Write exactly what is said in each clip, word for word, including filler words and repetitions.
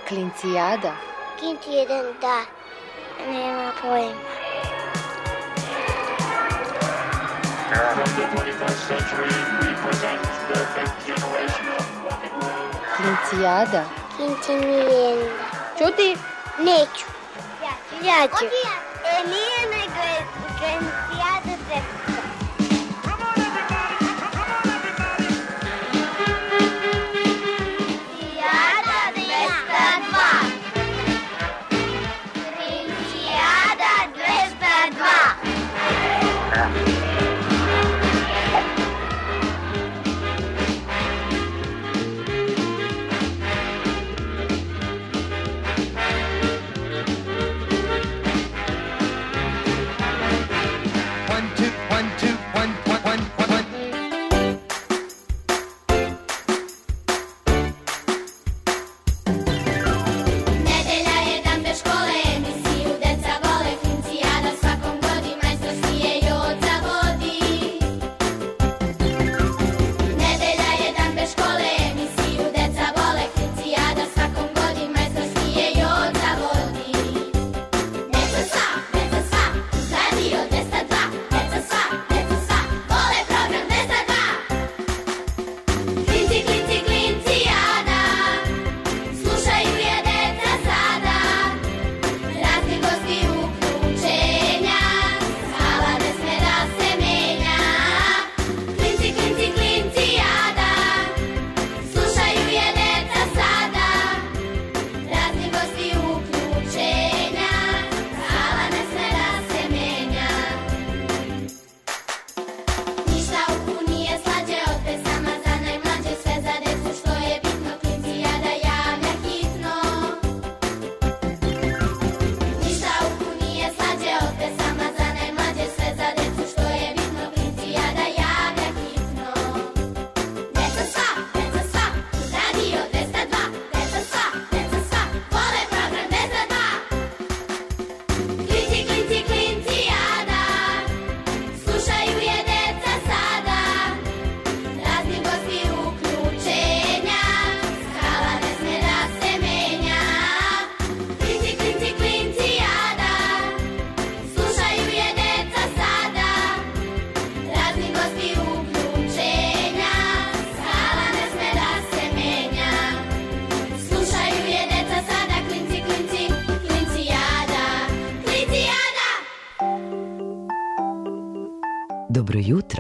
Klincijada. Klinci jedan, da. Nema pojma. Klincijada. Klinci nije. Ćuti. Neću. Ja ću. Ja ću. E, nije nego je Klincijada dvesta. Dobro jutro.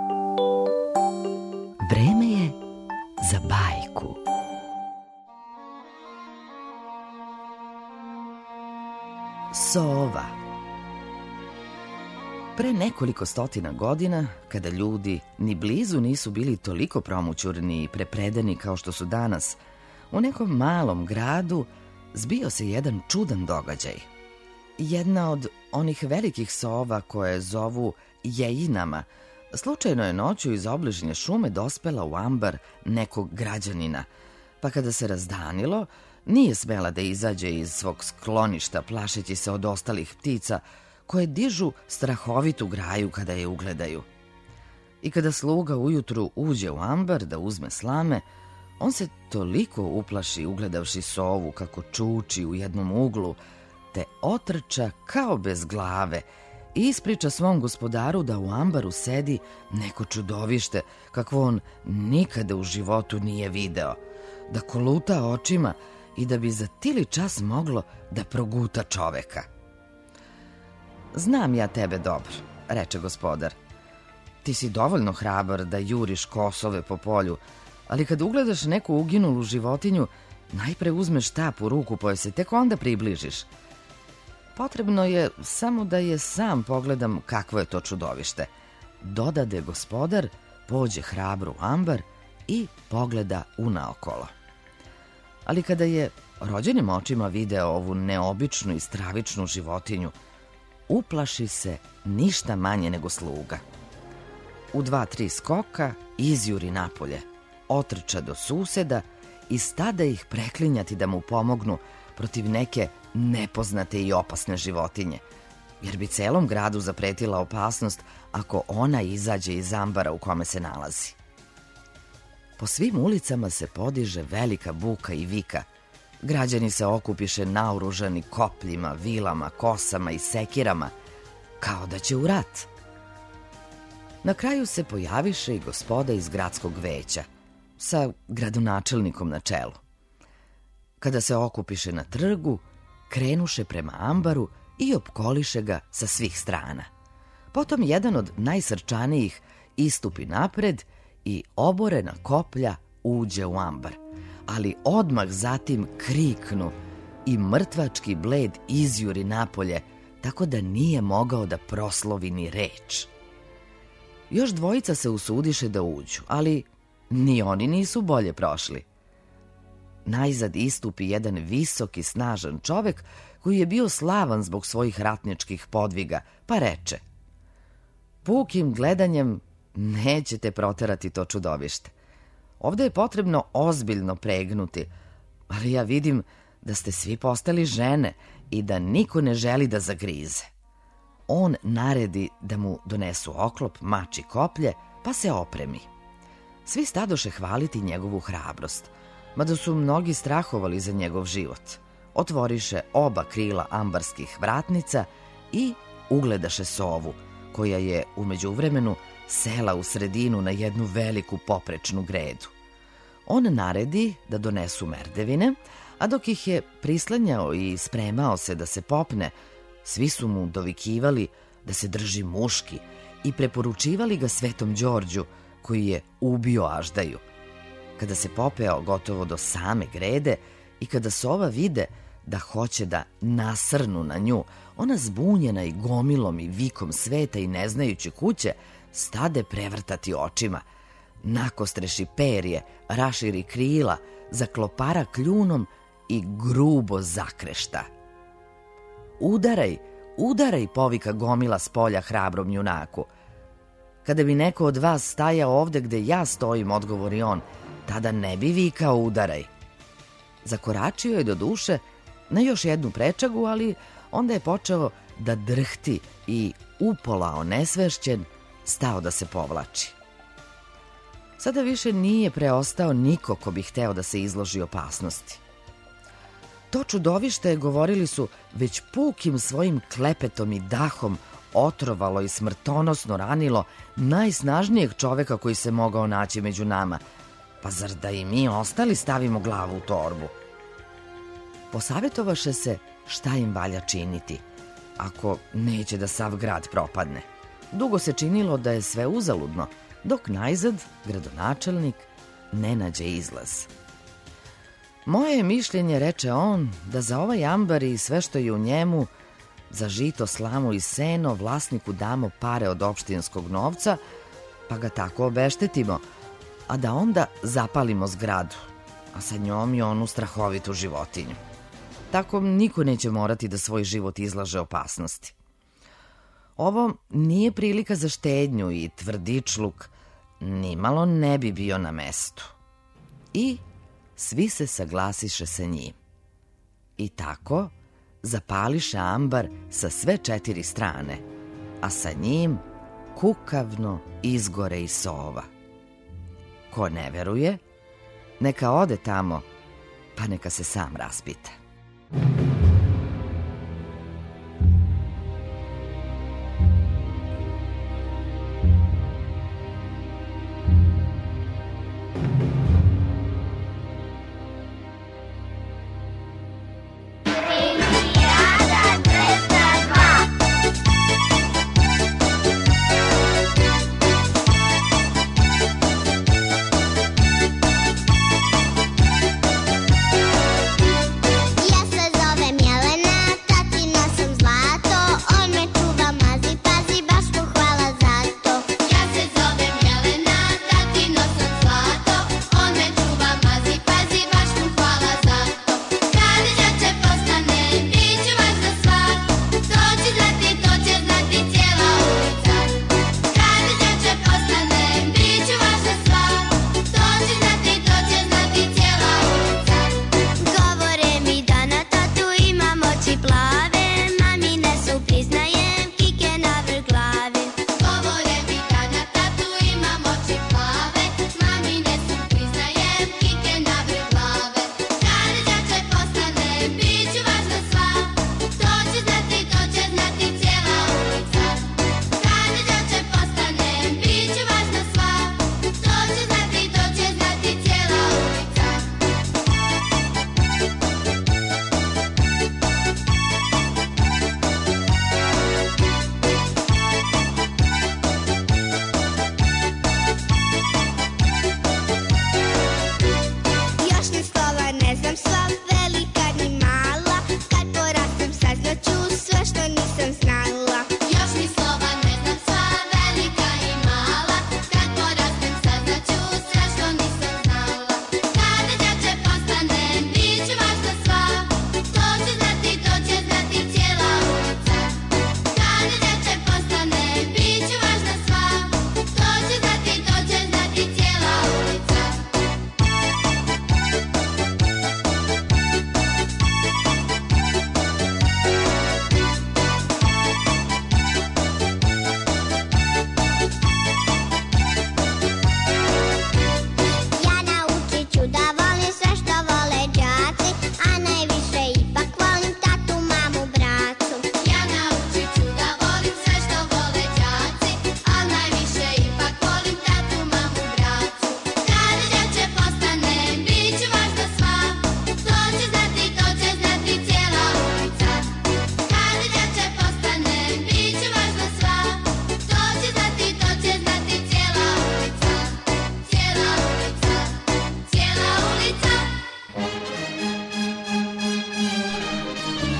Vreme je za bajku. Sova. Pre nekoliko stotina godina, kada ljudi ni blizu nisu bili toliko promućurni i prepredeni kao što su danas, u nekom malom gradu zbio se jedan čudan događaj. Jedna od onih velikih sova koje zovu jejinama, slučajno je noću iz obližnje šume dospela u ambar nekog građanina, pa kada se razdanilo, nije smela da izađe iz svog skloništa, plašeći se od ostalih ptica, koje dižu strahovitu graju kada je ugledaju. I kada sluga ujutru uđe u ambar da uzme slame, on se toliko uplaši ugledavši sovu kako čuči u jednom uglu, te otrča kao bez glave i ispriča svom gospodaru da u ambaru sedi neko čudovište kakvo on nikada u životu nije video, da koluta očima i da bi za tili čas moglo da proguta čoveka. Znam ja tebe dobro, reče gospodar. Ti si dovoljno hrabar da juriš kosove po polju, ali kad ugledaš neku uginulu životinju, najpre uzmeš štap u ruku pa joj se tek onda približiš. Potrebno je samo da je sam pogledam kakvo je to čudovište. Dodade gospodar, pođe hrabro u ambar i pogleda unaokolo. Ali kada je rođenim očima video ovu neobičnu i stravičnu životinju, uplaši se ništa manje nego sluga. U dva, tri skoka izjuri napolje, otrča do suseda i stada ih preklinjati da mu pomognu protiv neke nepoznate i opasne životinje, jer bi celom gradu zapretila opasnost ako ona izađe iz ambara u kome se nalazi. Po svim ulicama se podiže velika buka i vika, građani se okupiše naoružani kopljima, vilama, kosama i sekirama, kao da će u rat. Na kraju se pojaviše i gospoda iz gradskog veća, sa gradonačelnikom na čelu. Kada se okupiše na trgu, krenuše prema ambaru i opkoliše ga sa svih strana. Potom jedan od najsrčanijih istupi napred i oborena koplja uđe u ambar, ali odmah zatim kriknu i mrtvački bled izjuri napolje, tako da nije mogao da proslovi ni reč. Još dvojica se usudiše da uđu, ali ni oni nisu bolje prošli. Najzad istupi jedan visok i snažan čovek koji je bio slavan zbog svojih ratničkih podviga, pa reče: pukim gledanjem nećete proterati to čudovište. Ovde je potrebno ozbiljno pregnuti, ali ja vidim da ste svi postali žene i da niko ne želi da zagrize. On naredi da mu donesu oklop, mač i koplje, pa se opremi. Svi stadoše hvaliti njegovu hrabrost, mada su mnogi strahovali za njegov život. Otvoriše oba krila ambarskih vratnica i ugledaše sovu, koja je u međuvremenu sela u sredinu na jednu veliku poprečnu gredu. On naredi da donesu merdevine, a dok ih je prislanjao i spremao se da se popne, svi su mu dovikivali da se drži muški i preporučivali ga Svetom Đorđu, koji je ubio Aždaju. Kada se popeo gotovo do same grede i kada sova vide da hoće da nasrnu na nju, ona zbunjena i gomilom i vikom sveta i ne znajući kuće, stade prevrtati očima, nakostreši perje, raširi krila, zaklopara kljunom i grubo zakrešta. Udaraj, udaraj, povika gomila s polja hrabrom junaku. Kada bi neko od vas stajao ovde gde ja stojim, odgovori on, tada ne bi vikao udaraj. Zakoračio je do duše na još jednu prečagu, ali onda je počeo da drhti i upola onesvešćen stao da se povlači. Sada više nije preostao niko ko bi hteo da se izloži opasnosti. To čudovište, govorili su, već pukim svojim klepetom i dahom otrovalo i smrtonosno ranilo najsnažnijeg čoveka koji se mogao naći među nama. Pa zar da i mi ostali stavimo glavu u torbu? Posavjetovaše se šta im valja činiti, ako neće da sav grad propadne. Dugo se činilo da je sve uzaludno, dok najzad gradonačelnik ne nađe izlaz. Moje je mišljenje, reče on, da za ovaj ambar i sve što je u njemu, za žito, slamu i seno, vlasniku damo pare od opštinskog novca, pa ga tako obeštetimo, a da onda zapalimo zgradu, a sa njom i onu strahovitu životinju. Tako niko neće morati da svoj život izlaže opasnosti. Ovo nije prilika za štednju i tvrdičluk, nimalo ne bi bio na mestu. I svi se saglasiše sa njim. I tako zapališe ambar sa sve četiri strane, a sa njim kukavno izgore i sova. Ko ne veruje, neka ode tamo, pa neka se sam raspita. Ja se zovem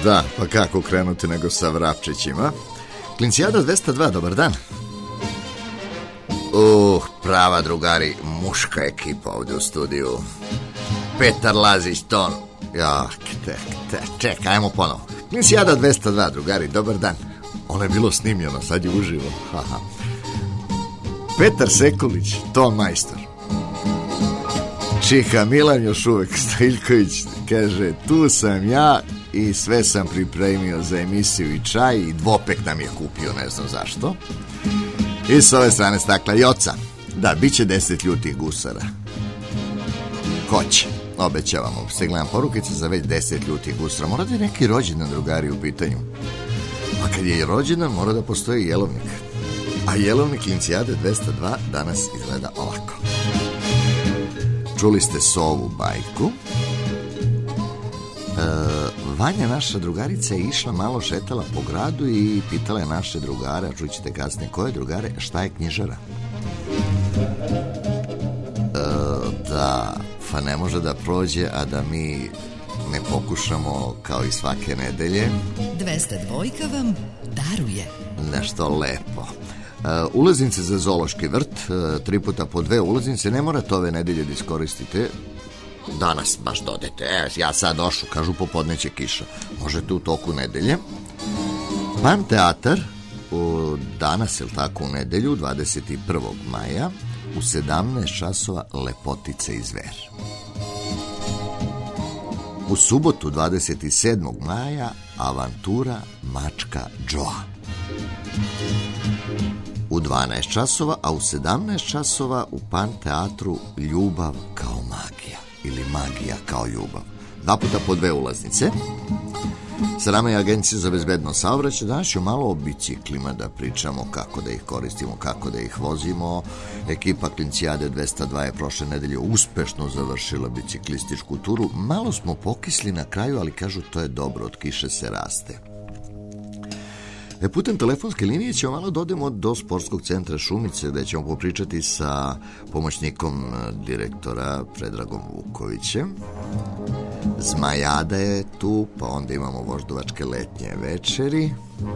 Da, pa kako krenuti nego sa vrapčićima. Klincijada dvesta dva, dobar dan. Uh, prava drugari, muška ekipa ovdje u studiju. Petar Lazić, ton. Ja, tek, tek, čekaj, ajmo ponovo. Klincijada dvesta dva, drugari, dobar dan. Ono je bilo snimljeno, sad je uživo. Haha. Petar Sekulić, ton majstor. Čiha Milan još uvek Stojljković kaže, tu sam ja i sve sam pripremio za emisiju i čaj i dvopek nam je kupio, ne znam zašto. I s ove strane stakla Joca. Da, bit će deset ljutih gusara. Hoće, obećavamo. Se gledam porukice za već deset ljutih gusara. Mora da je neki rođendan, drugari, u pitanju. A kad je rođendan, mora da postoji jelovnik. A jelovnik Klincijade dvesta dva danas izgleda ovako. Čuli ste Sovu bajku. E, Vanja, naša drugarica, je išla malo šetala po gradu i pitala je naše drugare, a čućete kasnije koje drugare, šta je knjižara? E, da, pa ne može da prođe, a da mi ne pokušamo kao i svake nedelje. dvesta dvojka vam daruje nešto lepo. Uh, ulaznice za zoološki vrt, uh, tri puta po dve ulaznice, ne morate ove nedelje da iskoristite. Danas baš dodete, e, ja sad došu, kažu popodne će kiša. Možete u toku nedelje. Pan teatar, u, danas, je li tako, u nedelju, dvadeset prvog maja, u sedamnaest časova Lepotice i zver. U subotu, dvadeset sedmog maja, Avantura Mačka Džoa. U dvanaest časova, a u sedamnaest časova u Pan teatru Ljubav kao magija ili magija kao ljubav. Dva puta po dve ulaznice. Sa nama je Agencija za bezbedno saobraćaj. Danas ću malo o biciklima da pričamo, kako da ih koristimo, kako da ih vozimo. Ekipa Klincijade dvesta dva je prošle nedelje uspešno završila biciklističku turu. Malo smo pokisli na kraju, ali kažu to je dobro, od kiše se raste. E, putem telefonske linije ćemo malo dodemo do sportskog centra Šumice, gde ćemo popričati sa pomoćnikom direktora Predragom Vukovićem. Zmajada je tu, pa onda imamo voždovačke letnje večeri.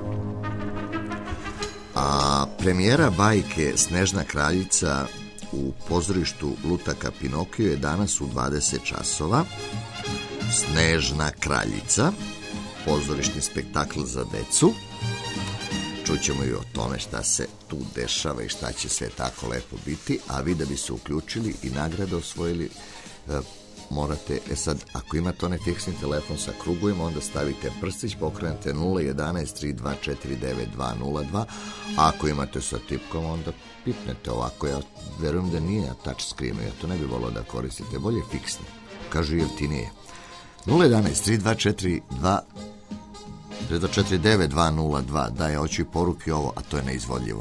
A premijera bajke Snežna kraljica u pozorištu Lutaka Pinokio je danas u dvadeset časova. Snežna kraljica, pozorišni spektakl za decu. Čućemo i o tome šta se tu dešava i šta će sve tako lepo biti, a vi da bi se uključili i nagrade osvojili, e, morate, e sad, ako imate onaj fiksni telefon sa krugovima, onda stavite prstić, pokrenete nula jedanaest tri dva četiri devet dva nula dva, a ako imate sa tipkom, onda pipnete ovako. Ja verujem da nije touch screen, ja to ne bi volio da koristite, bolje fiksni, kažu jeftinije. nula jedanaest tri dva četiri dva četiri devet dva nula dva. Da, ja hoću i poruke ovo, a to je neizvodljivo.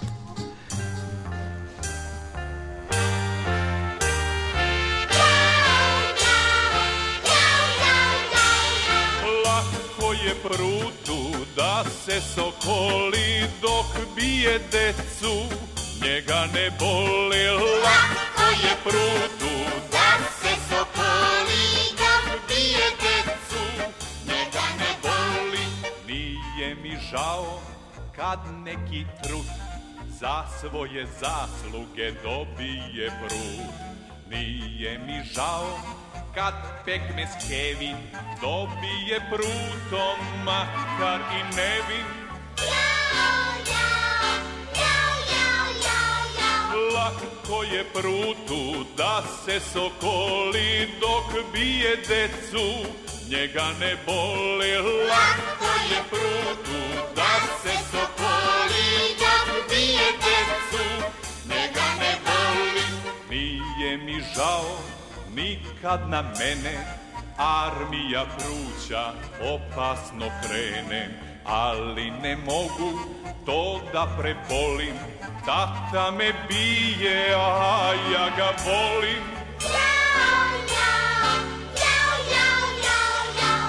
Lako je prutu da se sokoli dok bije decu, njega ne boli. Lako je prutu da se sokoli dok bije decu, njega ne boli. Nije mi žao kad neki trut za svoje zasluge dobije prut. Nije mi žao kad pekmez Kevin dobije prutom, makar i nevin. Jao, jao, jao, jao, jao, jao. Lako je prutu da se sokoli dok bije decu, njega ne boli. Lako je prutu da se sokoli dok bije decu, njega ne boli. Nije mi žao nikad na mene armija pruća opasno krene, ali ne mogu to da prebolim. Tata me bije, a ja ga volim. Jao, jao, jao, jao, jao, jao.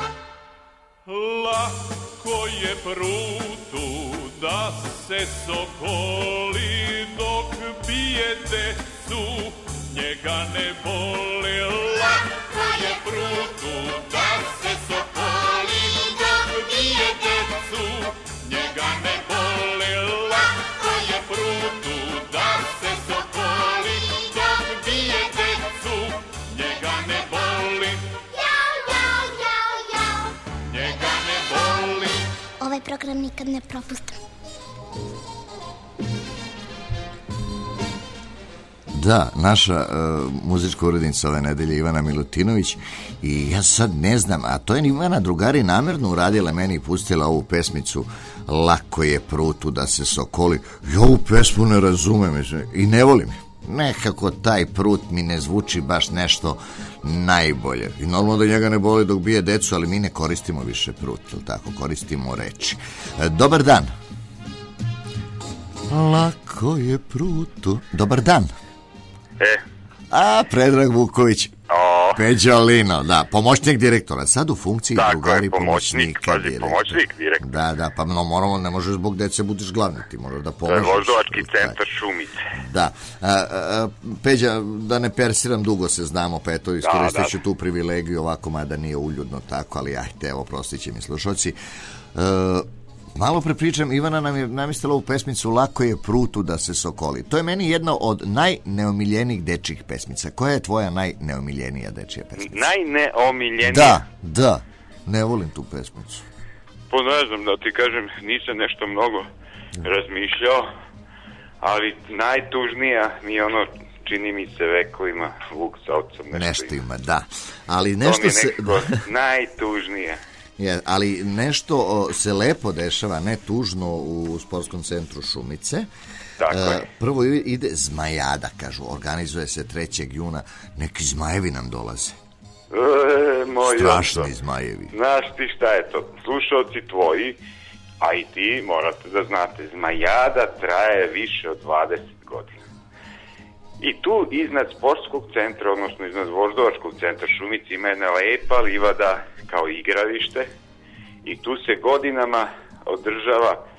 Lako je prutu da se sokoli dok bije decu, njega ne boli. Lako je prutu da se sokoli dok program nikad ne propustim. Da, naša uh, muzička urednica ove nedelje Ivana Milutinović, i ja sad ne znam, a to je Ivana drugari namerno uradila meni i pustila ovu pesmicu Lako je prutu da se sokoli. Ja ovu pesmu ne razumem i ne volim. Nekako taj prut mi ne zvuči baš nešto najbolje. I normalno da njega ne boli dok bije decu, ali mi ne koristimo više prut, ili tako, koristimo reči. E, dobar dan. Lako je prutu. Dobar dan. E. A, Predrag Vuković. O. Peđolino, da, pomoćnik direktora. Sad u funkciji tako drugari je, pomoćnik, pomoćnika pazi, direktora. pomoćnik direktora. Da, da, pa no, moramo, ne možeš zbog dece budiš glavni, ti možeš da pomožeš. To je Voždovački centar Šumice. Da. A, a, Peđa, da ne persiram, dugo se znamo, pa eto, iskoristit ću da, da. tu privilegiju ovako, mada nije uljudno tako, ali ajte, evo, prostit će mi slušalci. E, Malo pre pričam, Ivana nam je namistila ovu pesmicu Lako je prutu da se sokoli. To je meni jedna od najneomiljenijih dečjih pesmica. Koja je tvoja najneomiljenija dečja pesmica? Najneomiljenija? Da, da. Ne volim tu pesmicu. Pa ne znam da ti kažem, nisam nešto mnogo razmišljao, ali najtužnija mi je ono, čini mi se vekovima, Vuk sa ocom nešto, nešto ima. ima. Da. Ali nešto to mi je se... nekako najtužnije. Je, ali nešto o, se lepo dešava, ne tužno, u sportskom centru Šumice. Tako je. E, prvo ide Zmajada, kažu, organizuje se trećeg juna, neki zmajevi nam dolaze. E, moj strašni oso. Zmajevi. Znaš ti šta je to? Slušalci tvoji, a i ti morate da znate, Zmajada traje više od dvadeset godina. I tu iznad sportskog centra, odnosno iznad Voždovačkog centra Šumice, ima jedna lepa livada kao igralište i tu se godinama održava e,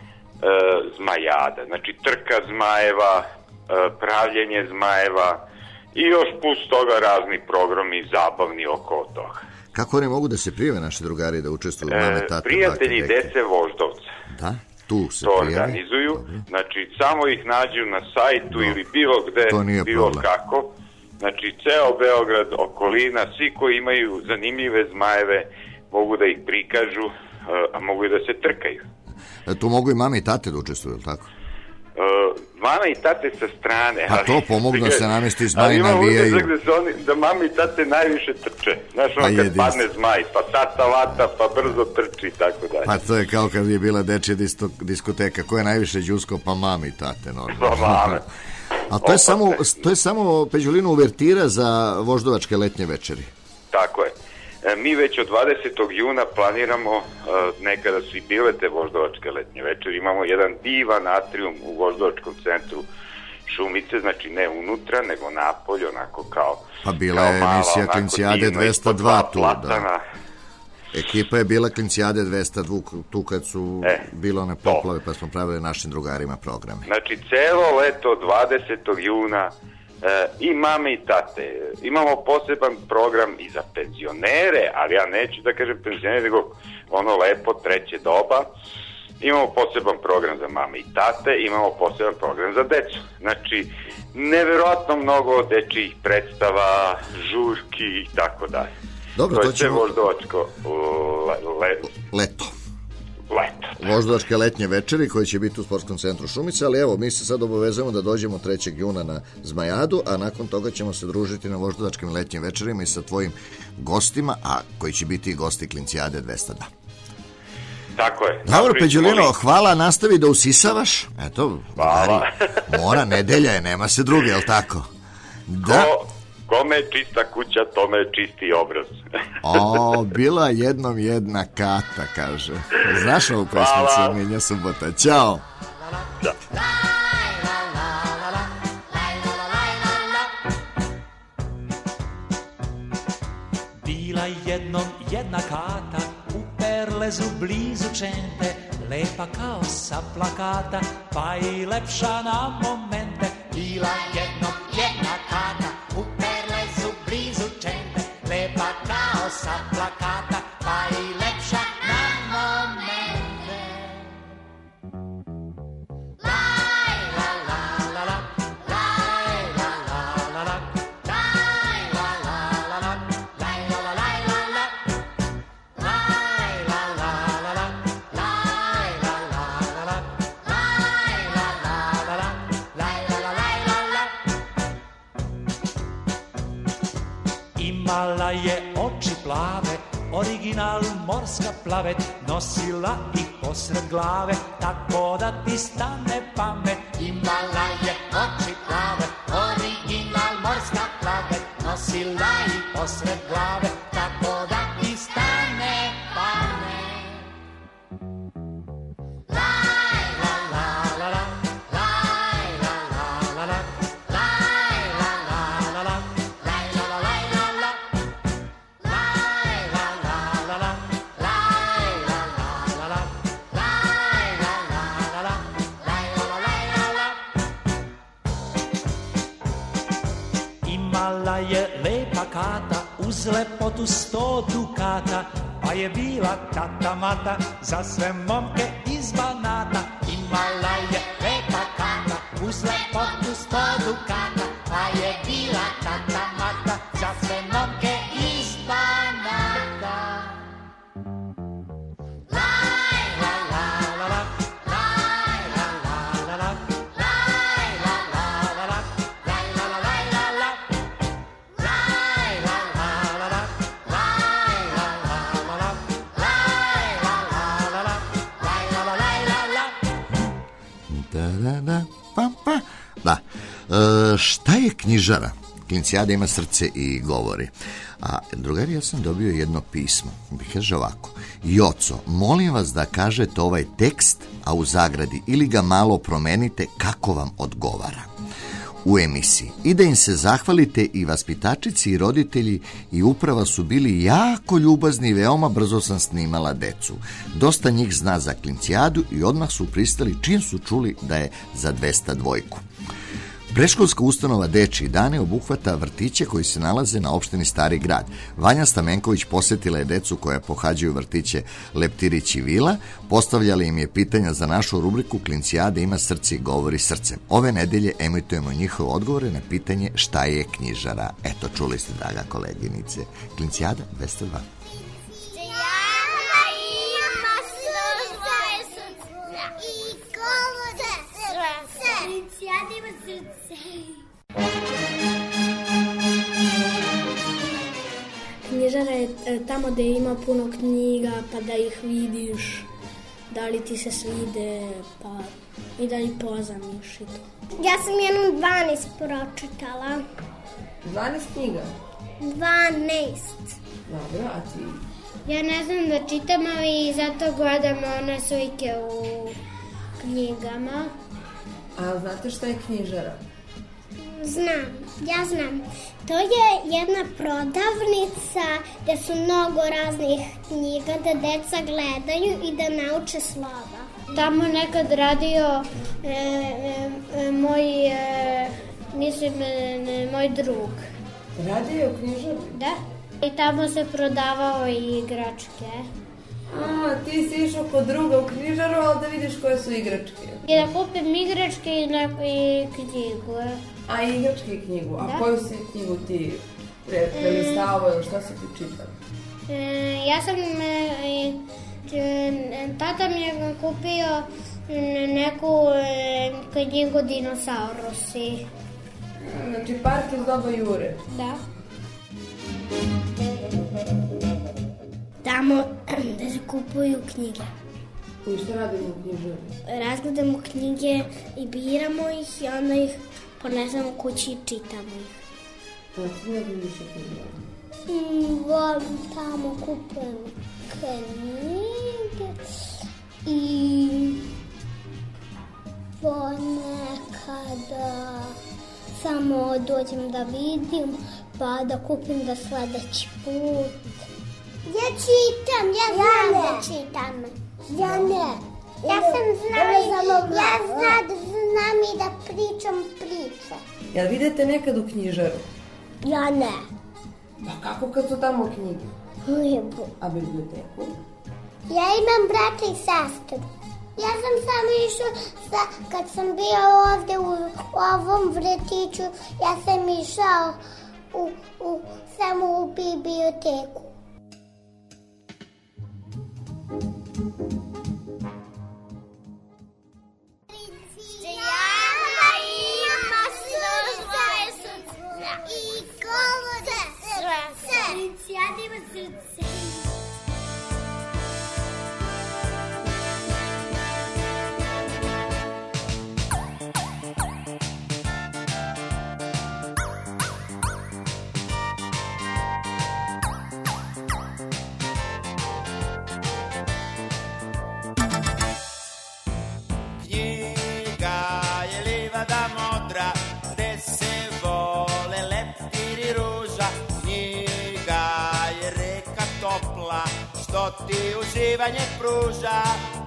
Zmajada, znači trka zmajeva, e, pravljenje zmajeva i još plus toga razni programi zabavni oko toga. Kako oni mogu da se prijave, naši drugari, da učestvuju? E, mame, tate, prijatelji bake, dece Voždovca. Da, tu se to prijave. organizuju, Dobro. Znači samo ih nađu na sajtu no. ili bilo gde, bilo problem. Kako. Znači ceo Beograd, okolina, svi koji imaju zanimljive zmajeve mogu da ih prikažu, a mogu i da se trkaju. E, tu mogu i mame i tate da učestvuju, ili tako? Uh, mama i tate sa strane. Pa to pomognu da se namesti zmaj navijaju. Ali ima da, oni, da mama i tate najviše trče. Znaš ono kad padne zmaj, pa tata vata, pa brzo trči i tako dalje. Pa to je kao kad je bila dečja diskoteka. Ko je najviše džusko? Pa mami i tate. No. Pa mame. A to je, samo, to je samo, Peđolino, uvertira za Voždovačke letnje večeri. Tako je. E, mi već od dvadesetog juna planiramo, e, nekada su i bile te Voždovačke letnje večeri, imamo jedan divan atrium u Voždovačkom centru Šumice, znači ne unutra, nego napolje, onako kao... Pa bila je emisija Klincijade dvesta dva tu, da. Ekipa je bila Klincijade dvesta dva tu kad su e, bilo one poplave, pa smo pravili našim drugarima programe. Znači, celo leto dvadesetog juna e, i mame i tate. Imamo poseban program i za penzionere, ali ja neću da kažem penzionere, nego ono lepo treće doba. Imamo poseban program za mame i tate, imamo poseban program za decu. Znači, neverovatno mnogo dečijih predstava, žurki i tako dalje. Dobro, to, to je sve ćemo... Voždovačko le, le, leto. Leto. Voždovačke letnje večeri koje će biti u sportskom centru Šumice, ali evo, mi se sad obavezujemo da dođemo trećeg juna na Zmajadu, a nakon toga ćemo se družiti na Voždovačkim letnjim večerima i sa tvojim gostima, a koji će biti i gosti Klincijade dvesta dva. Tako je. Dobro, Peđolino, hvala, nastavi da usisavaš. Eto, hvala. Mora, nedelja je, nema se druge, jel tako? Da. Ko, kome je čista kuća, tome je čisti obraz. O, bila jednom jedna kata, kaže. Znaš ovu pesmicu, Minja Subota. Ćao. Da. Bila jednom jedna kata u Perlezu blizu Čente, lepa kao sa plakata, pa i lepša na momente. Bila jednom jedna kata u Perlezu blizu Čente, lepa kao sa plakata, pa i lepša na momente. Laj, la, la, la, la, laj, la, la, la, la, laj, la, la, la, la, laj, la, la, la, la, laj, la, la, la, la, laj, la, imala je oči plave, original morska plavet, nosila ih posred glave, tako da ti stane pamet. Imala je oči plave, original morska plavet, nosila ih posred glave, tako da ti stane pamet. Je lepa kata, uz lepotu sto dukata, pa je bila tata mata za sve momke iz Banata. Imala je lepa kata, uz lepotu sto dukata, pa je bila tata mata za sve momke iz Banata. Laj, la, la, la, la, laj, la, la, la, la, laj, la, la, la, la, laj, la, la, la, la, la. Da, e, šta je knjižara? Klincijada ima srce i govori. A drugari, ja sam dobio jedno pismo. Kaže ovako: Joco, molim vas da kažete ovaj tekst, a u zagradi ili ga malo promenite kako vam odgovara u emisiji. I da im se zahvalite, i vaspitačici i roditelji i uprava su bili jako ljubazni i veoma brzo sam snimala decu. Dosta njih zna za Klincijadu i odmah su pristali čim su čuli da je za dvesta dvojku. Predškolska ustanova Dečiji dane obuhvata vrtiće koji se nalaze na opštini Stari grad. Vanja Stamenković posjetila je decu koja pohađaju vrtiće Leptirić i Vila, postavljala im je pitanja za našu rubriku Klincijada ima srce i govori srcem. Ove nedelje emitujemo njihove odgovore na pitanje šta je knjižara. Eto, čuli ste, draga koleginice. Klincijada dvesta dva. Knjižara je tamo gde ima puno knjiga, pa da ih vidiš, da li ti se svide, pa i da ih pozamiš i to. Ja sam jednom dvanaest pročitala. dvanaest knjiga? dvanaest. Dobro, a ti? Ja ne znam da čitam, ali zato gledam one slike u knjigama. A znate šta je knjižara? Znam, ja znam. To je jedna prodavnica gde su mnogo raznih knjiga da deca gledaju i da nauče slova. Tamo nekad radio e, e, moj, e, mislim, e, moj drug. Radio u knjižari? Da. I tamo se prodavao i igračke. A, ti si išao kod druga u knjižaru, ali da vidiš koje su igračke. I da kupim igračke i, na, i knjigu. A igračke i knjigu? A da. Koju si knjigu ti pre, prelistavao ili šta si ti čitao? E, ja sam, e, e, tata mi je kupio neku e, knjigu Dinosaurusi. Znači park iz doba Jure? Da. Tamo da se kupuju knjige. I što radimo u knjižari? Razgledamo knjige i biramo ih i onda ih ponesemo kući i čitamo ih. A ti ne bi više knjižari? Mm, volim tamo kupujem knjige i ponekada samo dođem da vidim pa da kupim za sledeći put. Ja čitam, ja znam ja da čitam. Ja ne. Ja sam znam, ja znam, znam i da pričam priče. Jel vidite nekad u knjižaru? Ja ne. Pa kako kad su tamo knjige? Lijepo. A biblioteku? Ja imam brata i sestru. Ja sam samo išao, sa, kad sam bio ovde u, u ovom vrtiću, ja sam išao u, u, samo u biblioteku. I govore srce. što ti uživanje pruža.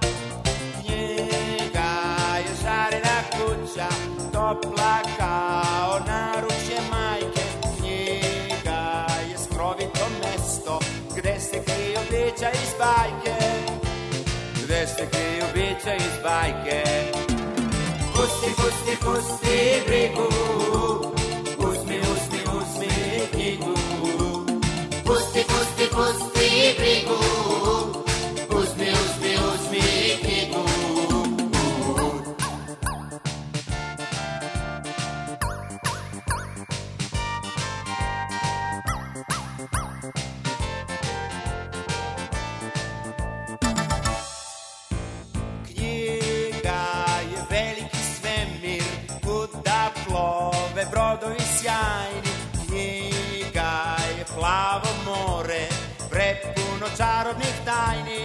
Knjiga je šarena kuća, topla kao naručje majke. Knjiga je skrovito mesto gde se kriju bića iz bajke, gde se kriju bića iz bajke. Pusti, pusti, pusti brigu, uzmi, uzmi, uzmi knjigu. Pusti, pusti, pusti brigu, uzmi, uzmi, uzmi knjigu. Knjiga je veliki svemir, kuda plove brodovi sjajni. Knjiga je plavo more, prepuno čarobnih tajni.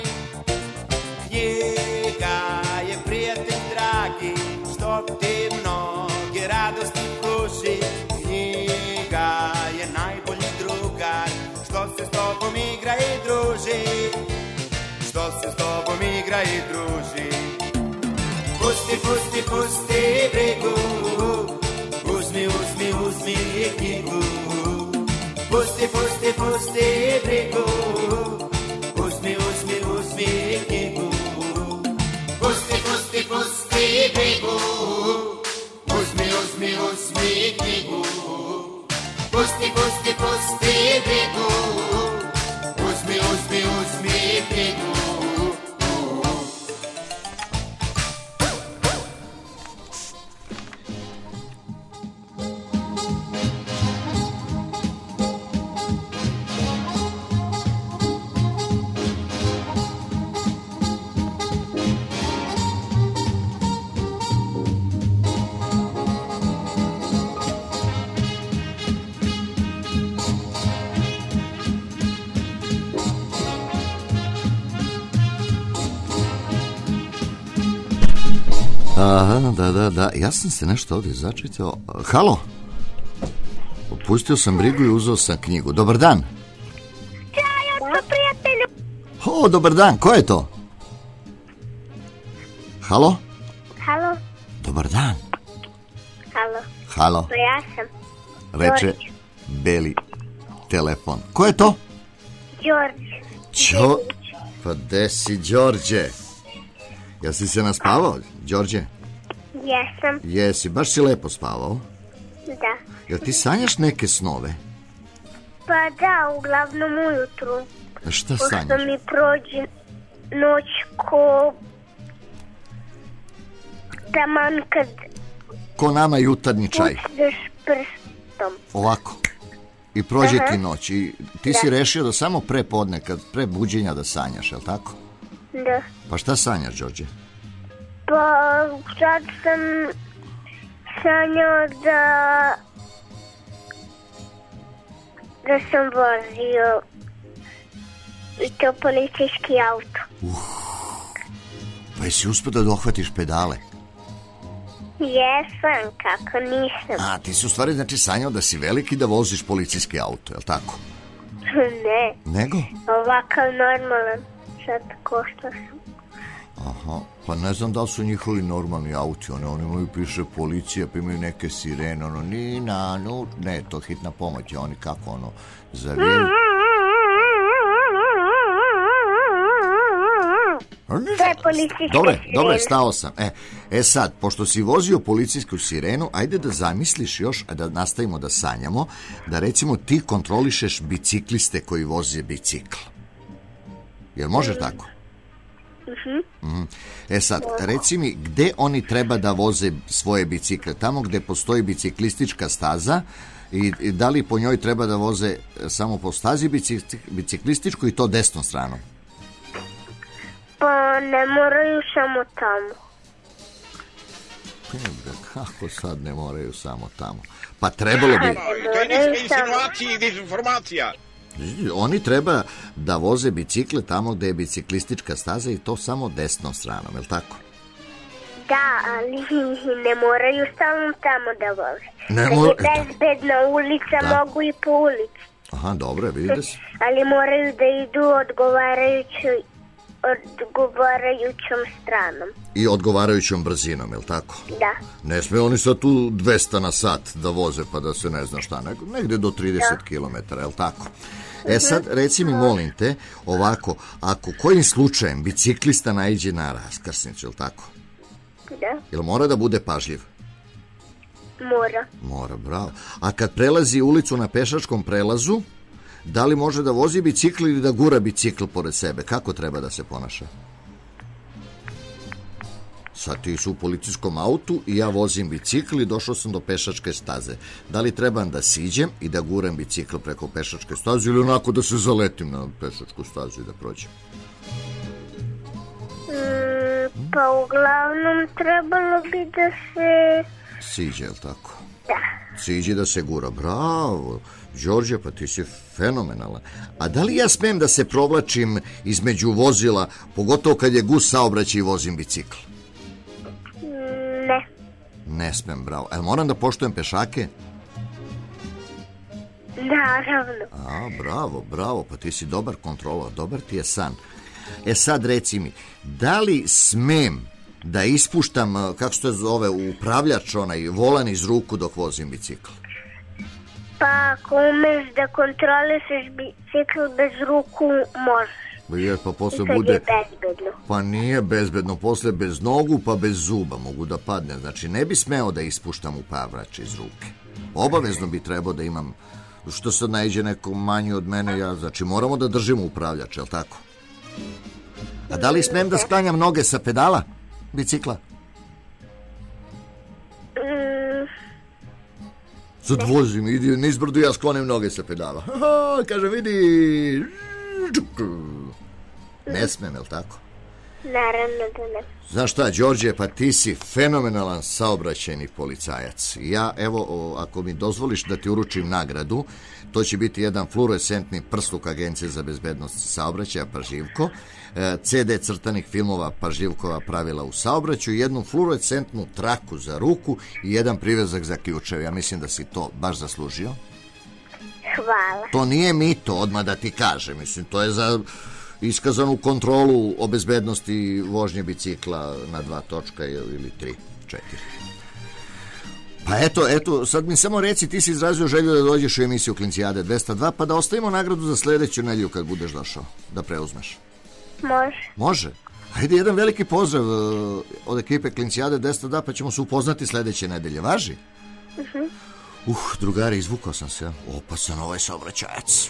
Knjiga je prijatelj dragi, što ti mnoge radosti pruži. Knjiga je najbolji drugar, što se s tobom igra i druži, što se s tobom igra i druži. Pusti, pusti, pusti brigu, uzmi, uzmi, uzmi knjigu. Pusti, pusti, pusti brigu, uzmi, uzmi, uzmi knjigu. Pusti, pusti, pusti brigu, uzmi, uzmi, uzmi knjigu. Pusti, pusti, pusti brigu, uzmi, uzmi, uzmi knjigu. Aha, da, da, da, ja sam se nešto ovdje začitao. Halo? Opustio sam brigu i uzeo sam knjigu. Dobar dan. Ćao, da. Prijatelju. O, dobar dan, ko je to? Halo? Halo? Dobar dan. Halo? Halo? To ja sam. Reče Đorđe. beli telefon. Ko je to? Đorđe. Čo? Pa gde si, Đorđe? Jel si se naspavao, Đorđe? Jesam. Jesi, baš si lepo spavao. Da. Jel ti sanjaš neke snove? Pa da, uglavnom ujutru. A šta Pošto sanjaš? mi prođe noć ko... taman kad Ko nama jutarnji čaj. pucneš prstom. Ovako. I prođe Aha. ti noć. I ti Da. si rešio da samo pre podne, kad pre buđenja da sanjaš, jel tako? Da. Pa šta sanjaš, Đorđe? Pa sad sam sanjao da... da sam vozio i to policijski auto. Pa jesi uspio da dohvatiš pedale? Jesam, kako nisam. A, ti si u stvari znači sanjao da si veliki da voziš policijski auto, jel tako? Ne, Nego? ovakav normalan. Sad ko što sam. Aha, pa ne znam da li su njihovi normalni auti, one, oni imaju piše policija, pa imaju neke sirene, ono, ni na, nu, ne, to hitna pomoć, oni kako, ono, zavijeli. To je policijska Dobre, sirena. dobre, stao sam. E, e sad, pošto si vozio policijsku sirenu, ajde da zamisliš još, da nastavimo da sanjamo, da recimo ti kontrolišeš bicikliste koji voze bicikl. Jel možeš tako? Mhm. Mhm. E sad, reci mi, gde oni treba da voze svoje bicikle? Tamo gde postoji biciklistička staza i, i da li po njoj treba da voze samo po stazi bicik- biciklističku i to desnom stranom? Pa ne moraju samo tamo. Bre, kako sad ne moraju samo tamo? Pa trebalo bi... To je niska insinuacija i dezinformacija. Oni treba da voze bicikle tamo gde je biciklistička staza i to samo desnom stranom, je li tako? Da, ali ne moraju samo tamo da voze. Ne Kad mor- je bezbedna ulica, Da. mogu i po ulici. Aha, dobro, vidi se. Ali moraju da idu odgovarajućoj odgovarajućom stranom. I odgovarajućom brzinom, je li tako? Da. Ne sme oni sad tu dvesta na sat da voze pa da se ne zna šta, negde do trideset kilometara, je li tako? E sad, reci mi, molim te, ovako, ako kojim slučajem biciklista naiđe na raskrsnicu, je li tako? Da. Jel mora da bude pažljiv? Mora. Mora, bravo. A kad prelazi ulicu na pešačkom prelazu, da li može da vozi bicikl ili da gura bicikl pored sebe? Kako treba da se ponaša? Sad ti su u policijskom autu i ja vozim bicikl i došao sam do pešačke staze. Da li trebam da siđem i da guram bicikl preko pešačke staze ili onako da se zaletim na pešačku stazu i da prođem? Mm, pa uglavnom trebalo bi da se... Siđe, je li tako? Da. Siđe da se gura. Bravo. Đorđe, pa ti si fenomenalan. A da li ja smem da se provlačim između vozila, pogotovo kad je gus saobraćaj i vozim bicikl? Ne. Ne smem, bravo. E, moram da poštujem pešake? Naravno. A, bravo, bravo, pa ti si dobar kontrolor, dobar ti je san. E sad reci mi, da li smem da ispuštam, kako se to zove, upravljač onaj volan iz ruku dok vozim bicikl? Pa ako umeš da kontrolišeš bicikl bez ruku, možeš. Jer pa posle I kad bude... je bezbedno. Pa nije bezbedno, posle bez nogu pa bez zuba mogu da padne. Znači ne bi smeo da ispuštam upravljač iz ruke. Obavezno bi trebao da imam, što sad naiđe neko manji od mene, ja, znači moramo da držimo upravljač, je li tako? A da li smem da sklanjam noge sa pedala bicikla? Mm. Sad vozim, idi nizbrdo, ja sklonim noge sa pedala. Aha, kaže, vidi... Ne smem, je li tako? Naravno da ne. Znaš šta, Đorđe, pa ti si fenomenalan saobraćajni policajac. Ja, evo, ako mi dozvoliš da ti uručim nagradu, to će biti jedan fluorescentni prsluk Agencije za bezbednost saobraćaja Pažljivko, ce de crtanih filmova Pažljivkova pravila u saobraćaju, jednu fluorescentnu traku za ruku i jedan privezak za ključeve. Ja mislim da si to baš zaslužio. Hvala. To nije mito, odmah da ti kažem. Mislim, to je za iskazanu kontrolu o bezbednosti vožnje bicikla na dva točka ili tri, četiri. Pa eto, eto, sad mi samo reci, ti si izrazio želju da dođeš u emisiju Klincijade dvesta dva, pa da ostavimo nagradu za sledeću nedelju kad budeš došao, da preuzmeš. Može. Može? Ajde, jedan veliki pozdrav uh, od ekipe Klincijade dvesta dva, pa ćemo se upoznati sledeće nedelje. Važi? Uh-huh. Uh, drugari, izvukao sam se. Opasan ovaj saobraćajac.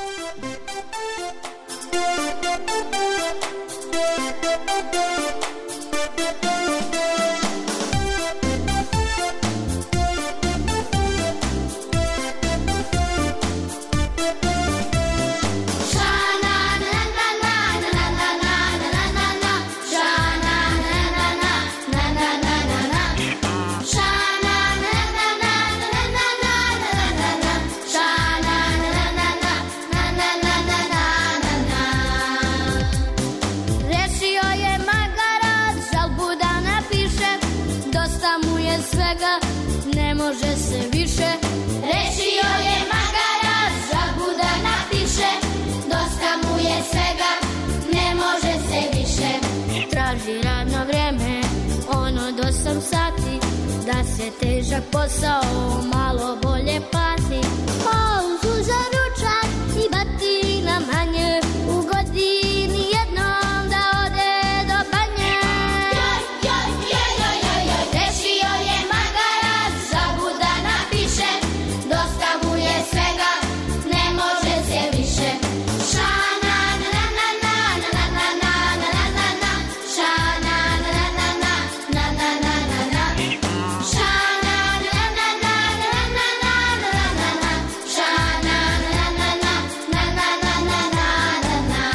Ne može se više. Rešio je magarac, žalbu da napiše. Dosta mu je svega, ne može se više. Traži radno vreme, ono do osam sati, da se težak posao malo bolje plati. Pauzu za ručak i batina manje, u godini jednom da ode do banje. Joj, joj, joj, joj, joj, joj. Rešio je magarac, žalbu da napiše. Dosta mu je svega, ne može se više. Šana, na, na, na, na, na, na, na, na, na, na, na. Šana, na, na, na, na, na, na, na, na, na. Šana, na, na, na, na, na, na, na, na, na. Šana, na, na, na, na, na, na, na, na, na, na.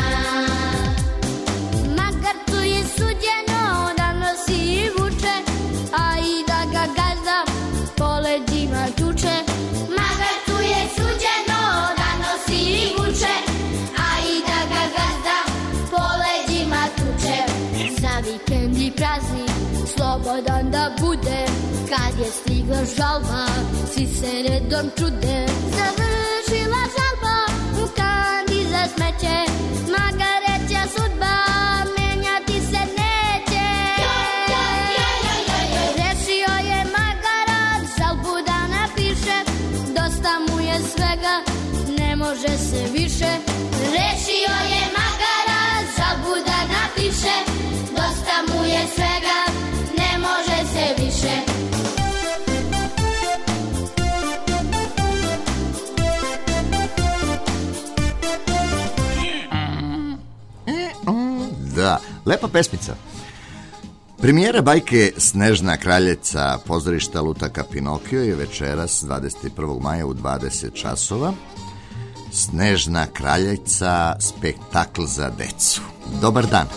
Magarcu je suđeno da nosi i vuče, a i da ga gazda po leđima tuče. Magarcu je suđeno da nosi i vuče, a i da ga gazda po leđima tuče. Za vikend i praznik slobodan da bude, kad je stigla žalba, svi se redom čude. Završila žalba, može se više. Rešio je magara, žalbu da napiše, dosta mu je svega, ne može se više. Da, lepa pesmica. Premijera bajke Snežna kraljica pozorišta Lutaka Pinokio je večeras dvadeset prvog maja u dvadeset časova. Snežna kraljica, spektakl za decu. Dobar dan.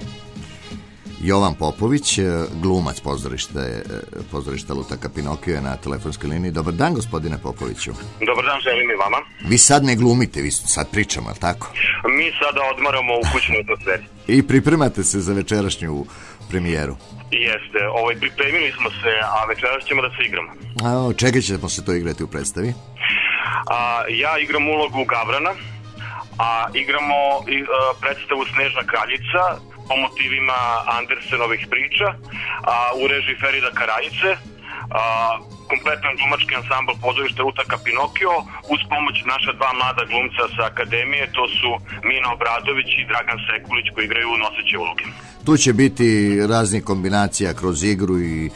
Jovan Popović, glumac pozorišta, pozorišta Lutaka Pinokio je na telefonskoj liniji. Dobar dan, gospodine Popoviću. Dobar dan, želim i vama. Vi sad ne glumite, vi sad pričamo, je li tako? Mi sada odmaramo u kućnoj atmosferi. I pripremate se za večerašnju premijeru. Jeste, ovaj, pripremili smo se, a večeras ćemo da se igramo. A, čega ćemo se to igrati u predstavi? A, ja igram ulogu Gavrana, a igramo i, a, predstavu Snežna kraljica po motivima Andersenovih priča, a, u režiji Ferida Karajice, a, kompletan glumački ansambl pozorišta Lutaka Pinokio uz pomoć naša dva mlada glumca sa akademije, to su Mina Obradović i Dragan Sekulić koji igraju noseće uloge. Tu će biti raznih kombinacija kroz igru i e,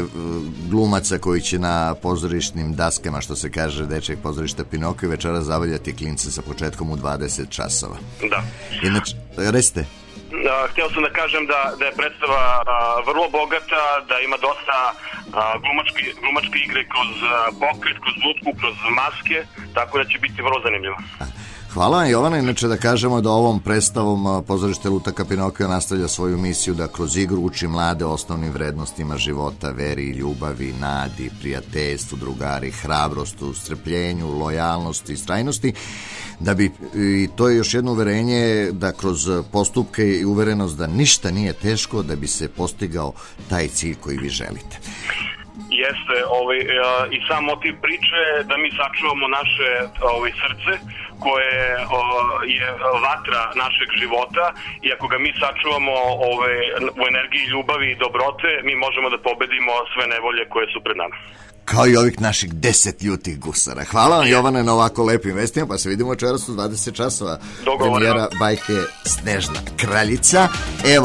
glumaca koji će na pozorišnim daskama, što se kaže, dečeg pozorišta Pinokio večera zabavljati klince sa početkom u dvadeset časova. Da. Inače, recite. Htio sam da kažem da, da je predstava a, vrlo bogata, da ima dosta a, glumačke, glumačke igre kroz a, pokret, kroz lutku, kroz maske, tako da će biti vrlo zanimljivo. Hvala vam, Jovana. Inače da kažemo da ovom predstavom pozorište Lutaka Pinokio nastavlja svoju misiju da kroz igru uči mlade osnovnim vrednostima života, veri, ljubavi, nadi, prijateljstvu, drugari, hrabrostu, strpljenju, lojalnosti i istrajnosti, da bi, i to je još jedno uverenje da kroz postupke i uverenost da ništa nije teško da bi se postigao taj cilj koji vi želite. Jeste, ovaj, i sam motiv priče je da mi sačuvamo naše ovaj, srce koje o, je vatra našeg života i ako ga mi sačuvamo ovaj, u energiji ljubavi i dobrote, mi možemo da pobedimo sve nevolje koje su pred nama. Kao i ovih naših deset ljutih gusara. Hvala vam, Jovane, na ovako lepim vestima, pa se vidimo večeras u dvadeset časova. Premijera bajke Snežna kraljica. Evo,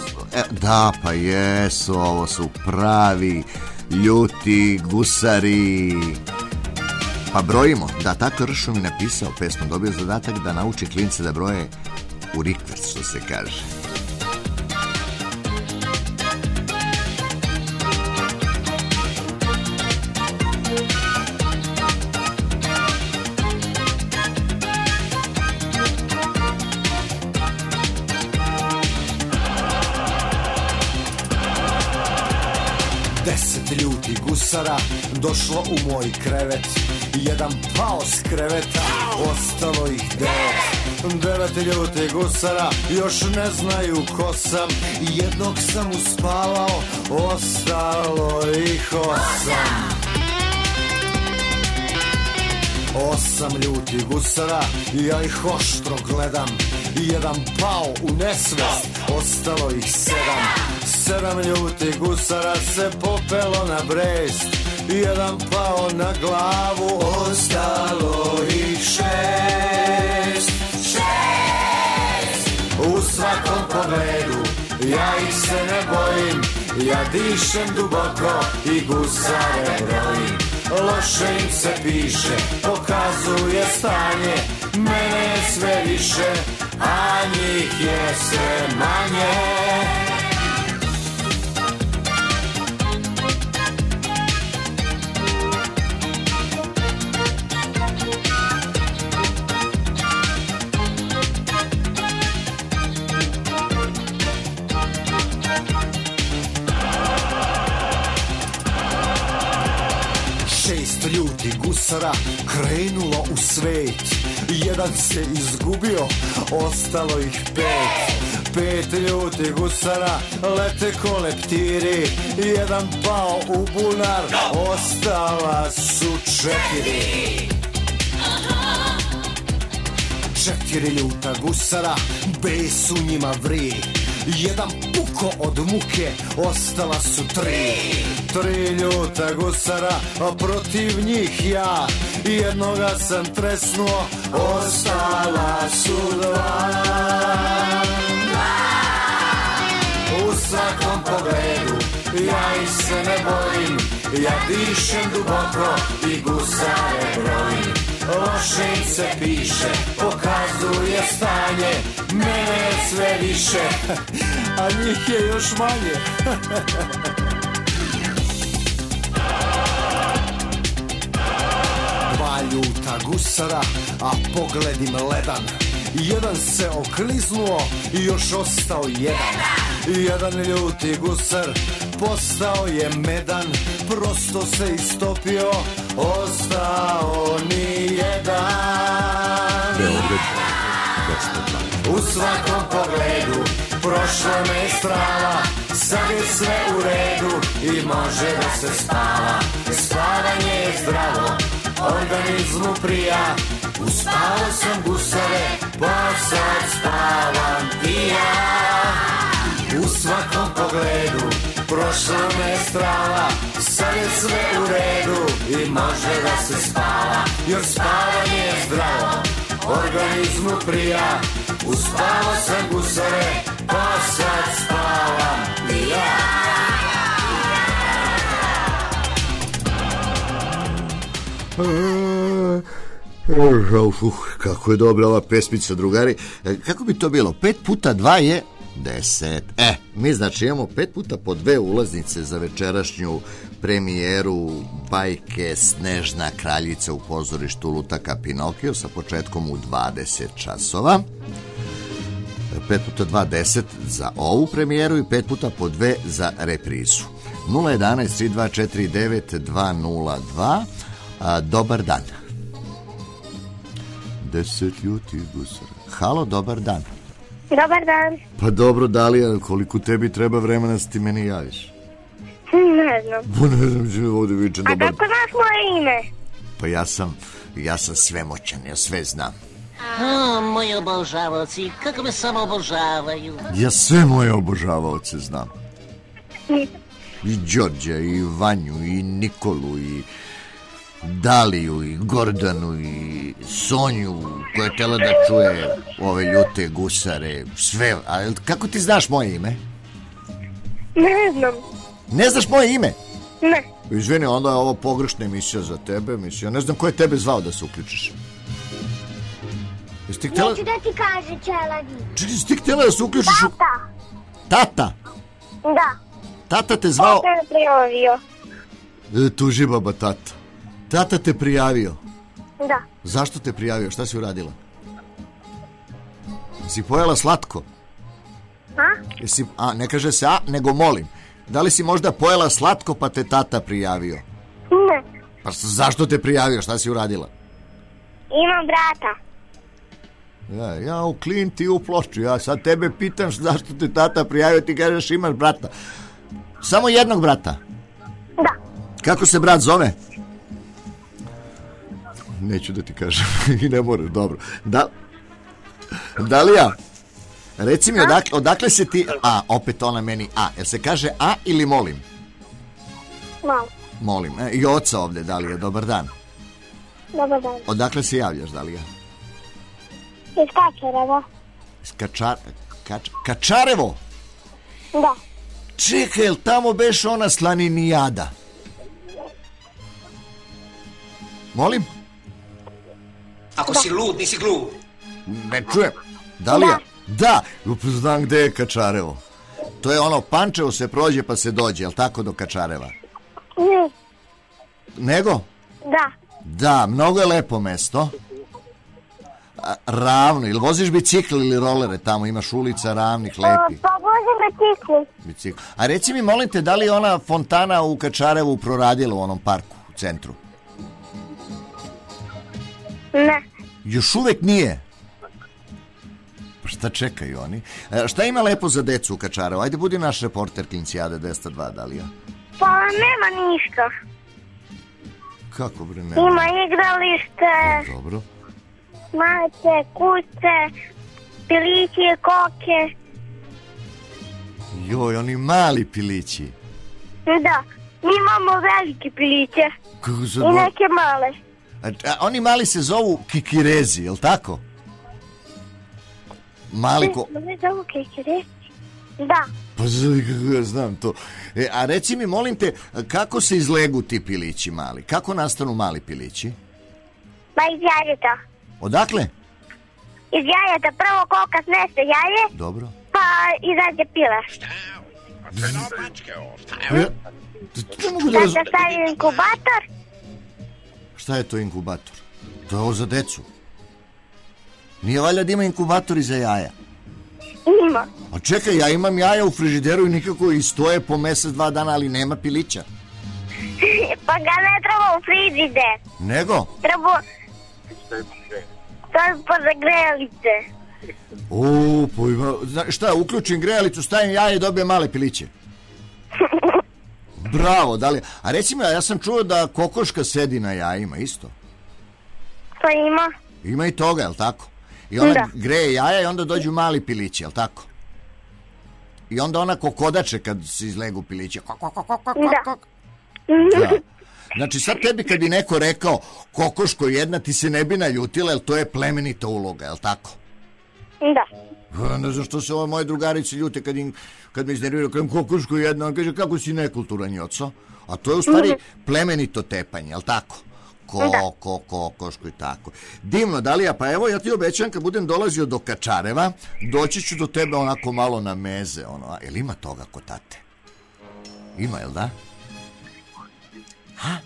da, pa jesu, ovo su pravi ljuti gusari. Pa brojimo, da, tako Ršo mi napisao pesmu, dobio zadatak da nauči klince da broje u rikverc, što se kaže. Deset ljutih gusara došlo u moj krevet, jedan pao s kreveta, ostalo ih devet. Devet ljutih gusara još ne znaju ko sam, jednog sam uspavao, ostalo ih osam. Osam ljutih gusara, ja ih oštro gledam, jedan pao u nesvest, ostalo ih sedam. Sedam ljutih gusara se popelo na brest, jedan pao na glavu, ostalo ih šest. Šest! U svakom pogledu ja ih se ne bojim, ja dišem duboko i gusare brojim. Loše im se piše, pokazuje stanje, mene je sve više, a njih je sve manje. Ljutih gusara krenulo u svet, jedan se izgubio, ostalo ih pet. Pet ljutih gusara lete ko leptiri, jedan pao u bunar, ostala su četiri. Četiri ljuta gusara, bes u njima vri, jedan puko od muke, ostala su tri. Tri ljuta gusara, a protiv njih ja, jednoga sam tresnuo, ostala su dva. U svakom pogledu ja ih se ne bojim, ja dišem duboko i gusare brojim. Loše im se piše, pokazuje stanje, mene je sve više, a njih je još manje. Dva ljuta gusara, a pogled im ledan. Jedan se okliznuo i još ostao jedan. Jedan ljuti gusar postao je medan, prosto se istopio, ostao ni jedan. U svakom pogledu prošla me strava, sad je sve u redu i može da se spava. Spavanje je zdravo, organizmu prija, uspavao sam gusare, pa sad spavam i ja. U svakom pogledu prošla me strava, sad je sve u redu i može da se spava. Jer spavanje je zdravo, organizmu prija, uspavao sam gusare, pa sad spavam i ja. Uf, kako je dobra ova pesmica, drugari. Kako bi to bilo? Pet puta dva je deset. E, mi znači imamo pet puta po dve ulaznice za večerašnju premijeru bajke Snežna kraljica u pozorištu Lutaka Pinokio sa početkom u dvadeset časova. Pet puta dva deset za ovu premijeru i pet puta po dve za reprizu. nula jedanaest tri dva četiri devet dva nula dva. A, dobar dan. Deset ljutih gusara. Halo, dobar dan. Dobar dan. Pa dobro, Dalija, koliko tebi treba vremena da ti meni javiš? Ne znam. Pa ne znam, će mi ovdje viče. A dobar... kako znaš moje ime? Pa ja sam, ja sam svemoćan, ja sve znam. A, moji obožavaoci, kako me samo obožavaju. Ja sve moje obožavaoce znam. I Đorđa, i Vanju, i Nikolu, i Daliju, i Gordanu, i Sonju, koja je tela da čuje ove ljute gusare, sve. A kako ti znaš moje ime? Ne znam. Ne znaš moje ime? Ne. Izvini, onda je ovo pogrešna emisija za tebe, mislim. Ja ne znam ko je tebe zvao da se uključiš. Jesi ti htjela... Neću da ti kaže, Čelavi. Čekaj, jesi ti htjela da se uključiš u... Tata. Tata? Da. Tata te zvao... Tata me prijavio. E, tuži baba tata. Tata te prijavio? Da. Zašto te prijavio? Šta si uradila? Si pojela slatko? A? Jesi, a, ne kaže se a, nego molim. Da li si možda pojela slatko pa te tata prijavio? Ne. Pa zašto te prijavio? Šta si uradila? Imam brata. Ja, ja u klin, ti u ploču. Ja sad tebe pitam zašto te tata prijavio, ti kažeš imaš brata. Samo jednog brata? Da. Kako se brat zove? Neću da ti kažem. I ne moraš, dobro. Da... Dalija, reci mi odakle, odakle se ti... A, opet ona meni a. Jel se kaže a ili molim? Molim. Molim. E, i oca ovde, Dalija, dobar dan. Dobar dan. Odakle se javljaš, Dalija? Iz Kačareva. Iz Kačar... Kač... Kačarevo? Da. Čekaj, jel tamo beš ona slaninijada? Molim? Ako da. Si lud, nisi glup. Ne čujem. Dalija? Da. Da, znam gde je Kačarevo. To je ono, Pančevo se prođe pa se dođe, jel tako, do Kačareva? Ne. Nego? Da. Da, mnogo je lepo mesto. A, ravno, ili voziš bicikl ili rolere tamo, imaš ulica ravnih, lepi. Pa vozim bicikl. Bicikl. A reci mi, molim te, da li je ona fontana u Kačarevu proradila u onom parku, u centru? Ne. Još uvek nije? Pa šta čekaju oni? E, šta ima lepo za decu u Kačarevu? Ajde, budi naš reporter Klincijade dvesta dva, Dalija. Pa nema ništa. Kako bre nema? Ima igralište. Dobro. Mace, kuce, pilići, koke. Joj, oni mali pilići. Da, mi imamo velike piliće. Kako se I neke male. A, a oni mali se zovu kikirezi, je li tako? Mali ko... Ne zovu kikirezi? Da. Pa zove kako ja znam to. E, a reci mi, molim te, kako se izlegu ti pilići mali? Kako nastanu mali pilići? Ma iz jajeta. Odakle? Iz jajeta. Prvo koka snese jaje. Dobro. Pa izađe pile. Ja, ne mogu da Da raz... se stavi inkubator. Šta je to inkubator? To je ovo za decu. Nije valjda da ima inkubatori za jaja? Ima. A čekaj, ja imam jaja u frižideru i nikako i stoje po mesec, dva dana, ali nema pilića. Pa ga ne treba u frižider. Nego? Treba... To je pa za grejalice. O, pa ima... Zna, šta, uključim grejalicu, stavim jaje i dobijem male piliće. Bravo, da li... A reci mi, ja sam čuo da kokoška sedi na jajima, isto? Pa ima. Ima i toga, je li tako? I ona Da. greje jaja i onda dođu mali pilići, je li tako? I onda ona kokodače kad se izlegu piliće. Kok, kok, kok, kok, kok, kok. Da. Znači sad tebi kad bi neko rekao kokoško jedna, ti se ne bi naljutila, jer to je plemenita uloga, je li tako? Da. Ne znam što se ove moje drugarice ljute kad, im, kad me iznerviraju, kad im kokoško jedna, on kaže kako si nekulturan, joco. A to je u stvari plemenito tepanje, je li tako? Koko, kokoško i tako. Divno, Dalija, pa evo ja ti obećam kad budem dolazio do Kačareva, doći ću do tebe onako malo na meze, ono, a jel ima toga kod tate? Ima, jel da? Ha?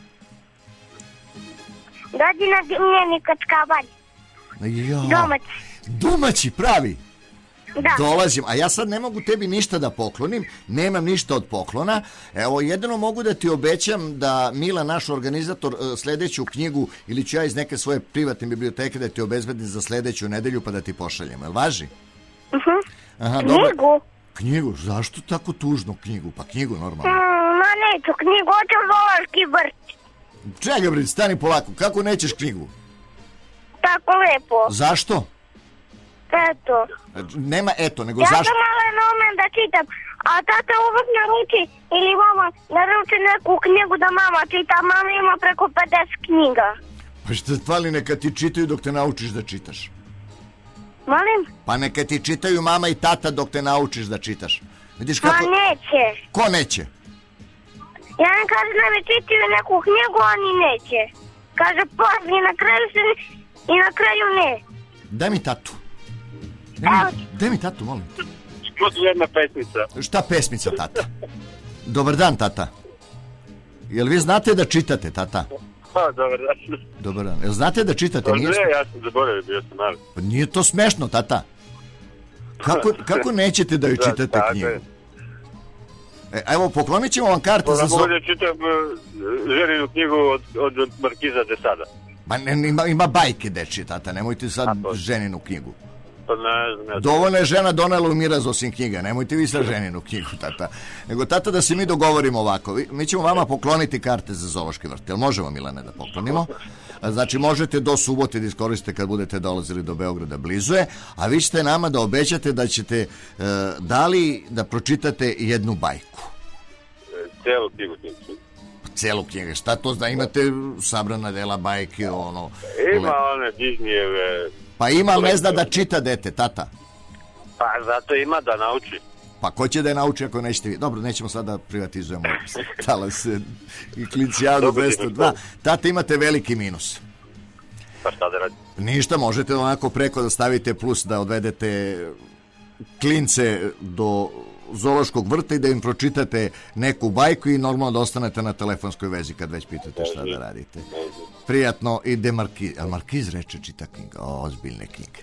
Dođi na dimljeni kačkavalj. Ja. Domaći. Domaći, pravi. Da. Dolazim, a ja sad ne mogu tebi ništa da poklonim, nemam ništa od poklona. Evo, jedino mogu da ti obećam da Mila, naš organizator, sledeću knjigu, ili ću ja iz neke svoje privatne biblioteke da ti obezbedim za sledeću nedelju pa da ti pošaljem, jel važi? Uh-huh. Aha, knjigu? Dobro. Knjigu? Zašto tako tužno knjigu? Pa knjigu normalno. Mm, ma neću knjigu, hoću Zološki vrt. Čekaj, bre, stani polako, kako nećeš knjigu? Tako lepo. Zašto? Eto. Nema eto, nego ja zašto? Ja sam malo ne umem da čitam, a tata uvek naruči ili mama naruči neku knjigu da mama čita. Mama ima preko pedeset knjiga. Pa šta tvali, neka ti čitaju dok te naučiš da čitaš. Molim? Pa neka ti čitaju mama i tata dok te naučiš da čitaš. Vidiš kako... Ma neće. Ko neće? Ja ne kažem da mi čitaju neku knjigu, oni neće. Kaže pozvi i na kraju se i na kraju ne. Daj mi tatu. Daj mi, daj mi tatu, molim. Što su jedna pesmica? Šta pesmica, tata? Dobar dan, tata. Jel vi znate da čitate, tata? Pa, dobar dan. Dobar dan. Jel znate da čitate? Pa Nije... ne, ja sam zaboravio, bio sam mali. Pa nije to smešno, tata. Kako, kako nećete da ju čitate da, knjigu? E, evo, poklonit ćemo vam karte pa, za... Pa mogu da čitam uh, ženinu knjigu od, od Markiza de Sada. Ma ne, ima, ima bajke dečije, tata, nemojte sad ženinu knjigu. Pa ne znam. Dovoljno je žena donela u miraz osim knjiga, nemojte vi sad ženinu knjigu, tata. Nego, tata, da se mi dogovorimo ovako. Mi ćemo vama pokloniti karte za Zoološki vrt. Jel možemo, Milane, da poklonimo? Znači, možete do subote da iskoristite kad budete dolazili do Beograda, blizu je, a vi ćete nama da obećate da ćete uh, dali da pročitate jednu bajku. Celu knjigu knjigu. Celu knjigu, šta to zna, imate sabrana dela bajke, ono... Ima le... one Disneyjeve... Pa ima, ali ne zna da čita dete, tata. Pa zato ima da nauči. Pa ko će da je nauči ako nećete vi? Dobro, nećemo sad da privatizujemo talase i Klincijadu dvesta dva. Tata, imate veliki minus. Pa šta da radi? Ništa, možete onako preko da stavite plus da odvedete klince do Zoološkog vrta i da im pročitate neku bajku i normalno da ostanete na telefonskoj vezi kad već pitate šta da radite. Prijatno i de Markiz. A Markiz reče čita knjiga, o, ozbiljne knjige.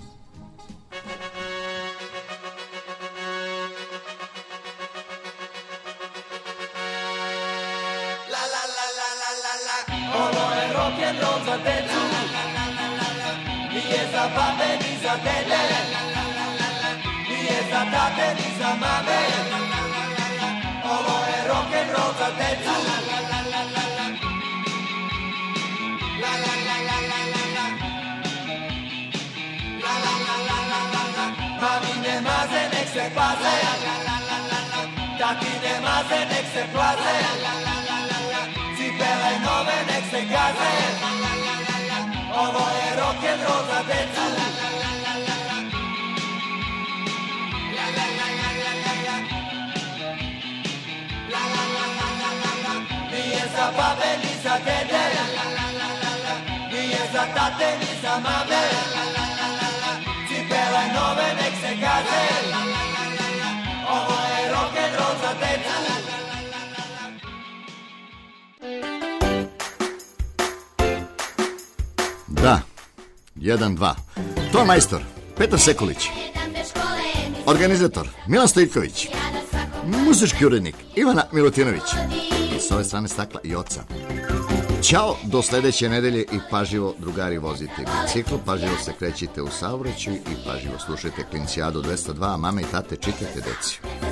Ovo je rock'n'roll za decu, nije za babe ni za dede, nije za tate ni za mame. Ovo je rock'n'roll za decu. Mamine maze nek se paze, tatine maze nek se plaze, cipele nove nek se gaze. rock'n'roll za decu. Nije za babe ni za dede, nije za tate ni za mame, cipele nove nek se gaze, ovo je rock'n'roll za decu. Da, jedan, dva. To majstor, Petar Sekulić. Organizator, Milan Stojković. Muzički urednik, Ivana Milutinović. I s ove strane stakla i oca. Ćao, do sledeće nedelje i pažljivo, drugari, vozite bicikl, pažljivo se krećite u saobraćaju i pažljivo slušajte Klincijadu dvesta dva, a mame i tate čitajte deci.